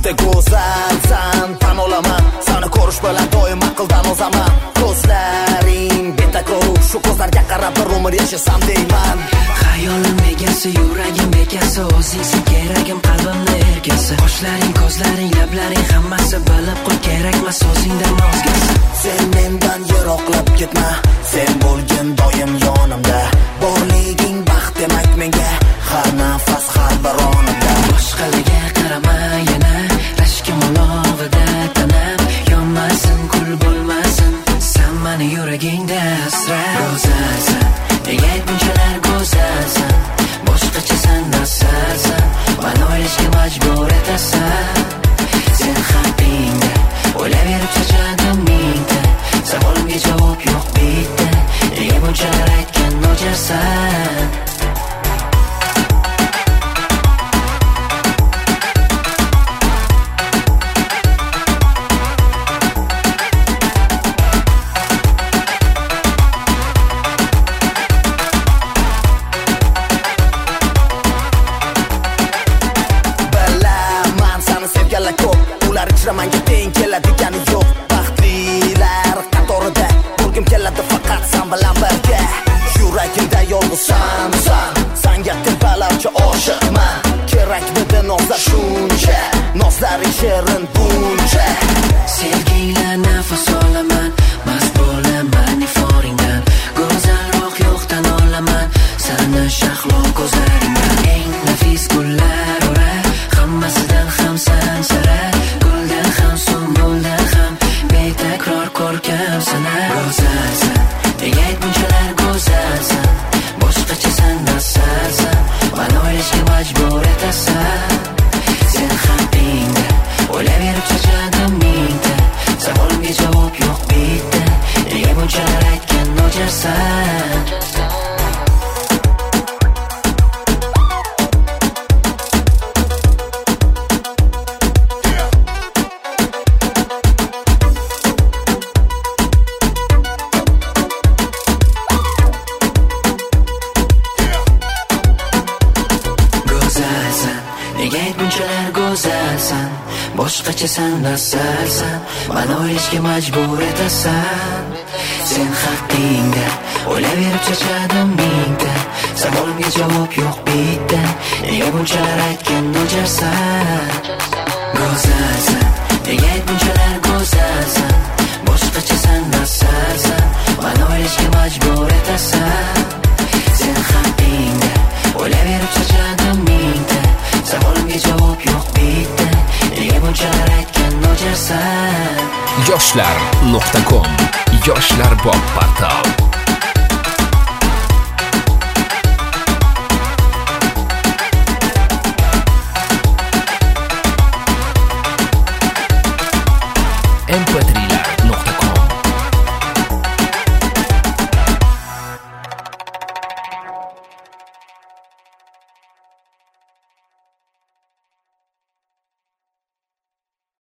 juda go'zalsan, tan olaman. Seni ko'rish bilan doim aqldan ozaman. Ko'zlaring betakror, shu ko'zlarga qarab bir umr yashasam deyman. Xayolim egasi, yuragim bekasi, o'zingsin keragim, qalbimni erkasi. Qoshlaring, ko'zlaring, lablaring hammasi bilib qo'y, kerakmas o'zingdan o'zgasi. Sen mendan yiroqlab ketma, sen bo'lgin doim yonimda. Borliging baxt demak menga, har nafas, har bir onimda. Boshqalarga qarama yana, rashkim olovida tanam yonmasin, kul bo'lmasin. Sen meni yuragingda asrab go'zalsan, nega bunchalar go'zalsan? Boshqachasan, nasarsan, meni o'ylashga majbur etasan. Sen haqingda o'ylaverib charchadim mingta, savolimga javob yo'q bitta. Nega bunchalar aytgan nojarsan? Menga teng keladigani yo'q. Baxtlilar qatorida bo'lgim keladi faqat sen bilan birga. Yuragimda yolg'izsan sen, senga tilbalarcha oshiqman. Kerakmidi nozlar shuncha, nozlaring shirin buncha. Sevgingla nafas olaman, mast bo'laman iforingdan. Go'zalroq yo'qdan olaman, seni shahlo ko'zlaringdan. Eng nafis gullar ora, hammasidan ham sen sara. Ko'rkamsan, go'zalsan, nega bunchalar go'zalsan? Boshqachasan, nasarsan, meni o'ylashga majbur etasan. Sen haqingda o'ylaverib charchadim mingta, savolimga javob yo'q bitta. Nega bunchalar aytgan nojarsan? Boshqachasan, nasarsan, meni o'ylashga majbur etasan. Sen haqingda o'ylaverib charchadim mingta, savolimga javob yo'q bitta. Nega bunchalar aytgan nojarsan? Go'zalsan, nega bunchalar go'zalsan? Boshqachasan, nasarsan, meni o'ylashga majbur etasan. Sen haqingda o'ylaverib charchadim mingta, savolimga javob yo'q bitta. Nega bunchalar aytgan nojarsan? yoshlar.com Yoshlar bop portal.